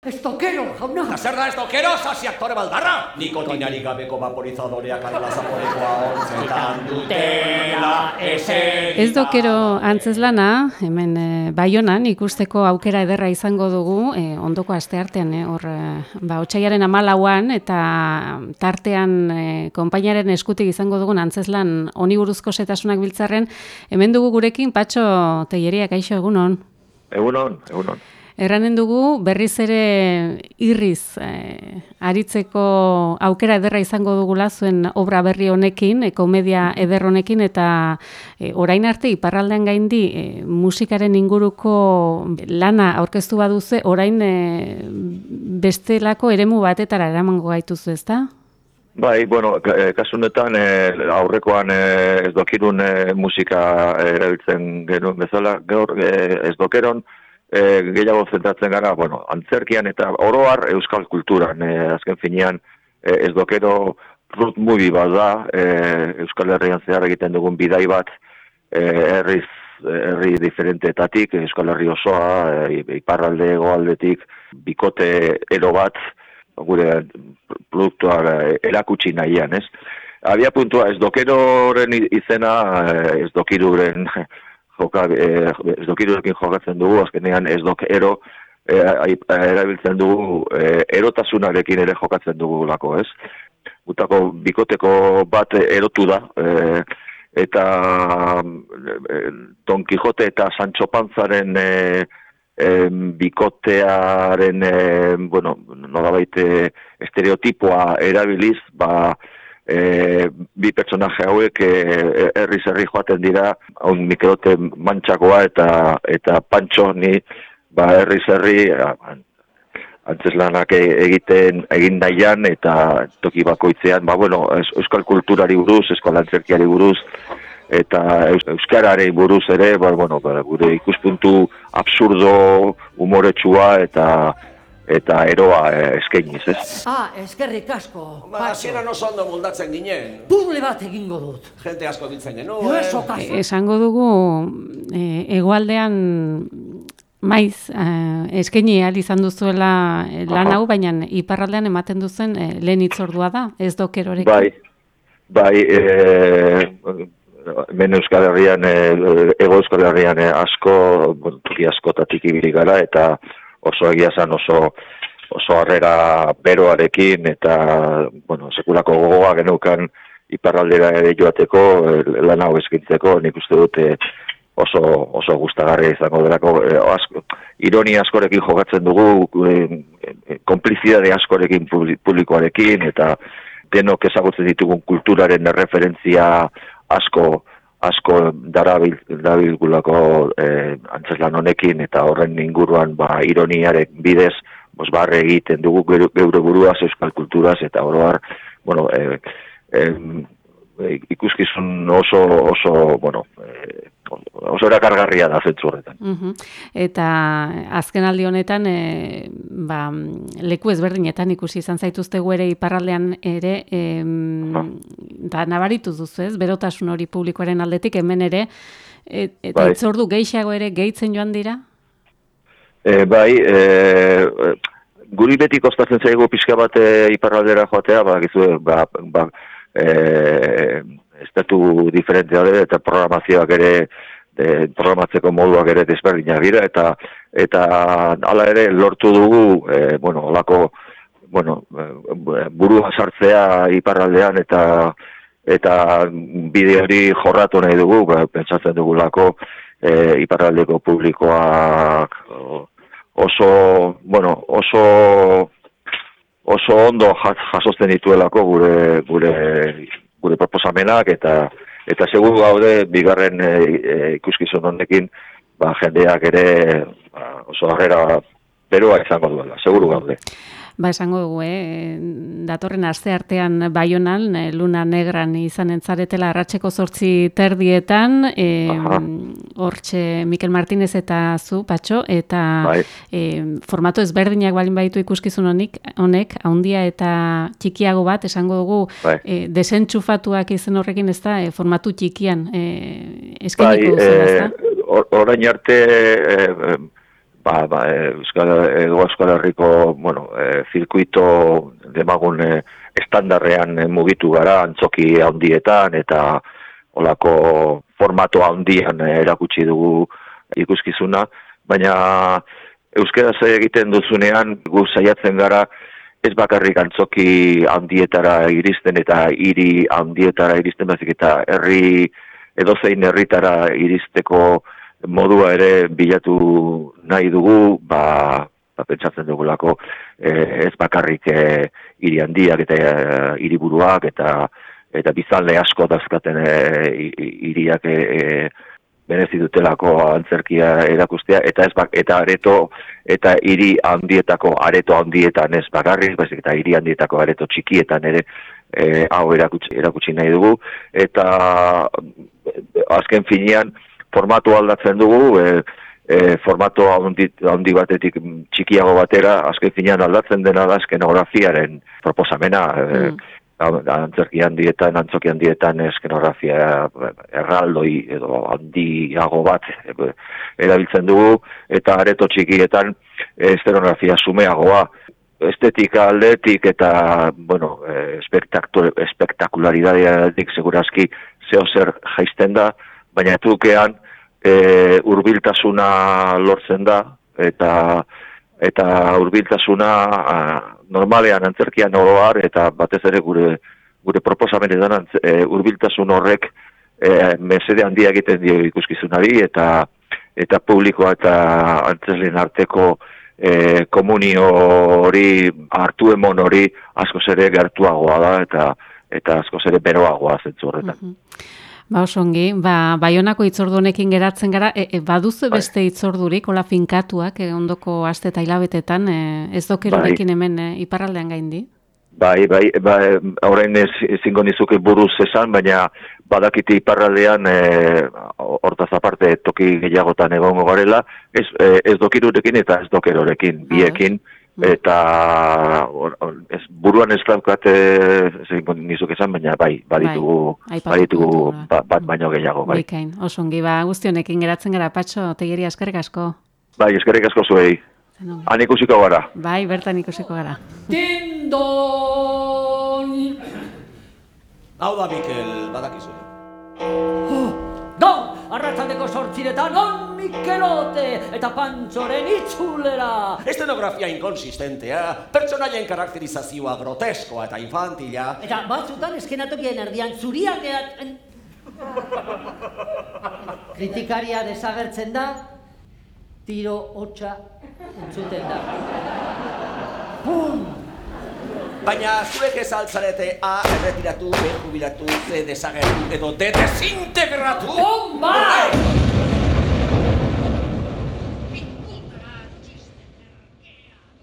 Estokero, jauna! Eta zer da estokero, sasi aktore baldarra? Nikotinarik gabeko vaporizadoreak arela zaporekoa ontzetan dutela eserita. Ez dokero antzeslana, hemen Baionan ikusteko aukera ederra izango dugu, ondoko asteartean, otsaiaren 14an, eta tartean konpainaren eskutik izango dugun antzeslan honi buruzko setasunak biltzarren, hemen dugu gurekin Patxo Telleria, kaixo, egunon? Egunon. Erranen dugu, berriz ere irriz aritzeko aukera ederra izango dugula zuen obra berri honekin, komedia eder honekin, eta orain arte iparraldean gaindi musikaren inguruko lana aurkeztu baduze, orain bestelako eremu batetara eramango gaituzu, ezta? Bai, kasu honetan aurrekoan ez dokirun musika erabiltzen genuen bezala, gaur ez dokeron gehiago zentratzen gara, antzerkian eta oroar euskal kulturan, azken finean ez dokero root movie bat da, Euskal Herrian zehar egiten dugun bidai bat, herri diferenteetatik, Euskal Herri osoa, iparralde hegoaldetik, bikote ero bat, gure produktua erakutsi nahian, ez? Abia puntua, ez dokeroren izena, ez dokiruren ez dokirurekin jokatzen dugu, azkenean ez dokero erabiltzen dugu erotasunarekin ere jokatzen dugulako, ez? Gutako bikoteko bat erotu da, eta Don Quijote eta Sancho Panzaren bikotearen, nolabait estereotipoa erabiliz, bi pertsonaje hauek herri joaten dira, haun Mikelote Mantxakoa eta Pantxo ni herri antzeslanak egin nahian eta toki bakoitzean, euskal kulturari buruz, euskal antzerkiari buruz, eta euskarari buruz ere, gure ikuspuntu absurdo, humoretsua eta eroa eskainiz, ez? Eskerrik asko. Hasieran oso ondo moldatzen ginen. Puzzle bat egingo dut. Jente asko biltzen genuen. Esango dugu hegoaldean maiz eskaini ahal izan duzuela lan hau, baina iparraldean ematen duzen lehen hitzordua da, ez dokerorekin. Bai, hemen Euskal Herrian, ego Euskal Herrian toki askotatik ibili gara, eta oso egia zan oso harrera beroarekin, eta, sekulako gogoa geneukan iparraldera ere joateko, lan hau eskintzeko, nik uste dute oso gustagarria izango delako, ironia askorekin jokatzen dugu, konplizidade askorekin publikoarekin, eta denok ezagutzen ditugun kulturaren referentzia asko darabilgulako antzeslan honekin, eta horren inguruan ironiaren bidez barre egiten dugu geure buruaz, euskal kulturaz, eta oroar, ikuskizun oso erakargarria da zentzu horretan. Eta azken aldi honetan, leku ezberdinetan ikusi izan zaituztegu ere iparraldean ere, da nabaritu duzu, ez? Berotasun hori publikoaren aldetik hemen ere, eta itzordu gehiago ere gehitzen joan dira? Guri beti kostatzen zaigu pixka bat iparraldera joatea, estatu diferentzia ere, eta programazioak ere, programatzeko moduak ere desberdinak dira, eta hala ere lortu dugu, burua sartzea iparraldean, eta bide hori jorratu nahi dugu, pentsatzen dugulako iparraldeko publikoak oso ondo jasotzen dituelako gure proposamenak, eta seguru gaude bigarren ikuskizun honekin jendeak ere oso harrera beroa izango duela, seguru gaude. Esango dugu, datorren asteartean Baionan, Luna Negran izan entzaretela arratseko 8:30, hortxe Mikel Martinez eta zu, Patxo, eta formato ezberdinak balin baditu ikuskizun honek, haundia eta txikiago bat, esango dugu, desentxufatuak izen horrekin, ez da, formatu txikian eskainiko duzela, ez da? Orain arte Euskal Herriko, zirkuito demagun estandarrean mugitu gara antzoki handietan eta olako formato handian erakutsi dugu ikuskizuna, baina euskaraz egiten duzunean gu saiatzen gara ez bakarrik antzoki handietara iristen eta hiri handietara iristen, baizik eta edozein herritara iristeko modua ere bilatu nahi dugu, pentsatzen dugulako ez bakarrik hiri handiak eta hiriburuak eta biztanle asko dauzkaten hiriak merezi dutelako antzerkia erakustea, eta areto eta hiri handietako areto handietan ez bakarrik, baizik eta hiri handietako areto txikietan ere hau erakutsi nahi dugu, eta azken finean formatu aldatzen dugu, formato handi batetik txikiago batera, azken finean aldatzen dena da eskenografiaren proposamena, antzoki handietan eskenografia erraldoi edo handiago bat erabiltzen dugu, eta areto txikietan eskenografia sumeagoa, estetika aldetik eta, espektakularidadetik segurazki zehozer jaisten da, baina trukean hurbiltasuna lortzen da, eta hurbiltasuna normalean antzerkian oroar, eta batez ere gure proposamenetan hurbiltasun horrek mesede handia egiten dio ikuskizunari, eta publikoa eta antzerlen arteko komunio hori, hartu emon hori askoz ere gertuagoa da, eta askoz ere beroagoa zentzu horretan. Osongi, Baionako hitzordunekin geratzen gara, baduzu beste hitzordurik, hola finkatuak, ondoko aste eta hilabetetan, ez dokerorekin hemen iparraldean gaindi? Bai, orain ezingo nizuke buruz esan, baina badakite iparraldean hortaz aparte toki gehiagotan egongo garela, ez dokirurekin eta ez dokerorekin, biekin, eta buruan ez daukat nizuk esan, baina baditugu bat baino gehiago. Bikain, osongi, guztionekin geratzen gara, Patxo, Tegieri, eskerrik asko. Bai, eskerrik asko zuei. Han ikusiko gara. Bai, bertan ikusiko gara. Dindon! Hau da, Mikel, badakizu. Gaur, arratsaldeko 8:00 non Mikelote eta Pantxoren itzulera! Estenografia inkonsistentea, pertsonaien karakterizazioa groteskoa eta infantila. Eta batzutan eskenatokien erdian zuriak kritikaria desagertzen da, tiro hotxa entzuten da. Pum! Baina zuek ez altzarete A, erretiratu, B, jubilatu, C, desagertu edo D, desintegratu. Bai!